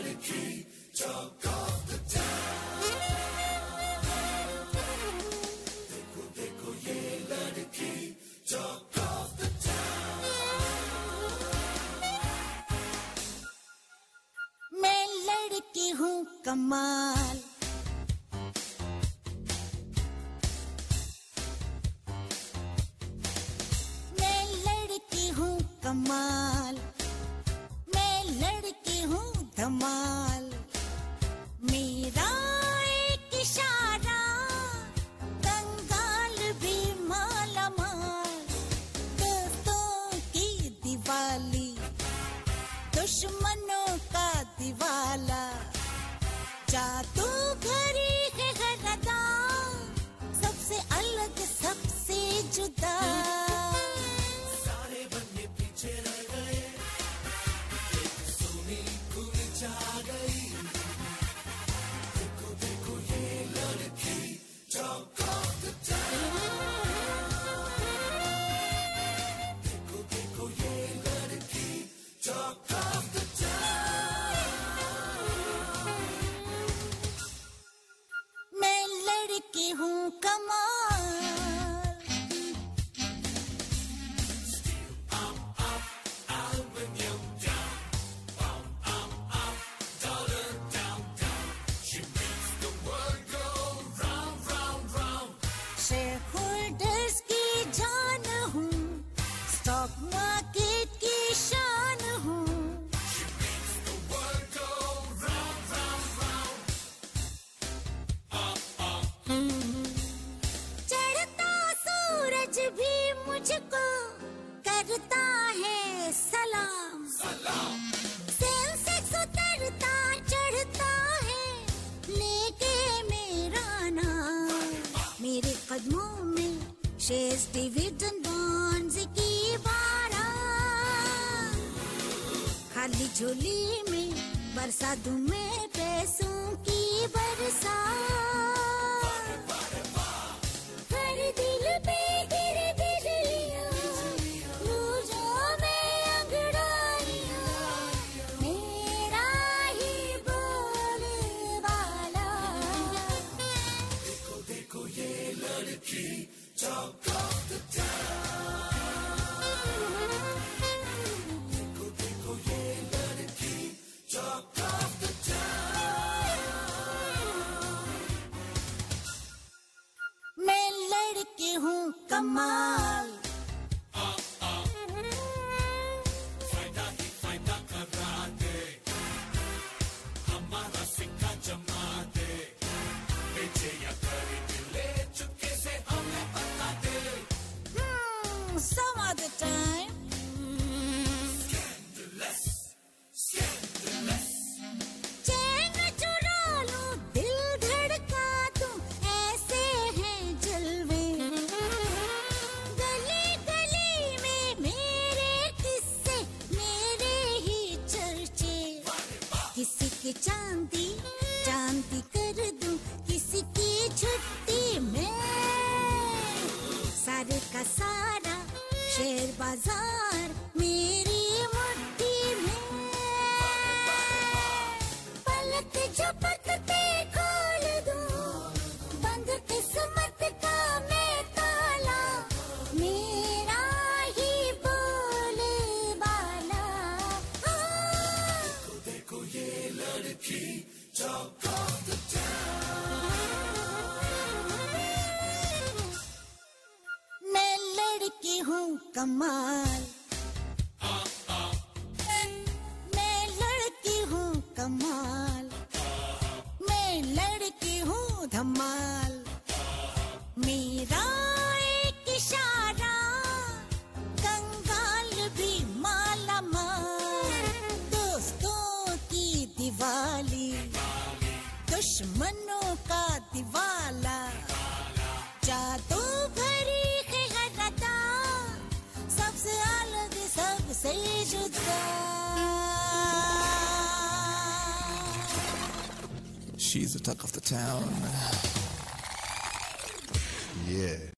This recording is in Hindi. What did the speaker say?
मैं लड़की हूँ कमाल, मैं लड़की हूँ कमाल, मैं लड़की हूँ धमाल। मेरा एक इशारा कंगाल भी माला माल। दोस्तों की दिवाली, दुश्मनों का दिवाला। जादूगरी है हर अदा, सबसे अलग सबसे जुदा। सारे बन्ने पीछे रह गए, एक सोनी खुल जा गई। देखो देखो ये लड़की Talk of the town। देखो देखो ये लड़की Talk of the town। मैं लड़की हूँ कमाल, Aluminum down, up, dollar down, down. She makes the world go round, round, round। Shareholders की जान हूँ, स्टॉक मार्केट की शान हूँ। She makes the world go round, round, round। चढ़ता सूरज भी मुझको करता है सलाम। सलाम। सेंसेक्स उतरता चढ़ता है लेके मेरा नाम। मेरे कदमों में शेयर्स डिविडेंड बॉन्ड्स की बारात। खाली झोली में बरसा दूं मैं पैसों की बरसात। हर दिल पे गिरे बिजलियां, लूँ जाऊं मैं अंगड़ाइयां। मेरा ही बोलबाला। देखो देखो ये लड़की Talk of the town। देखो देखो ये लड़की Talk of the town। मैं लड़की हूँ कमाल, फायदा ही फायदा करा दे, हमारा सिक्का जमा दे। बेचे या खरीद ले, चुपके से हमें बता दे। some other time। Scandalous, scandalous। चैन चुरा लूं, दिल धड़का दूं, ऐसे हैं जलवे। गली गली में मेरे किस्से, मेरे ही चर्चे। किसी की चांदी चांदी कर दूं, किसी की छुट्टी में। सारे का सारा शेयर बाजार मेरी मुट्ठी में। पलक झपकते खोल दूं, बंद किस्मत का मैं ताला। मेरा ही बोलबाला। देखो देखो ये लड़की Talk of the town। मैं लड़की हूँ कमाल, मैं लड़की हूँ कमाल। मैं लड़की हूँ धमाल। मेरा एक इशारा कंगाल भी माला माल। दोस्तों की दिवाली, दुश्मनों का दिवाला। जादू भरी है हर अदा, सबसे अलग सबसे जुदा। She's the talk of the town. Yeah.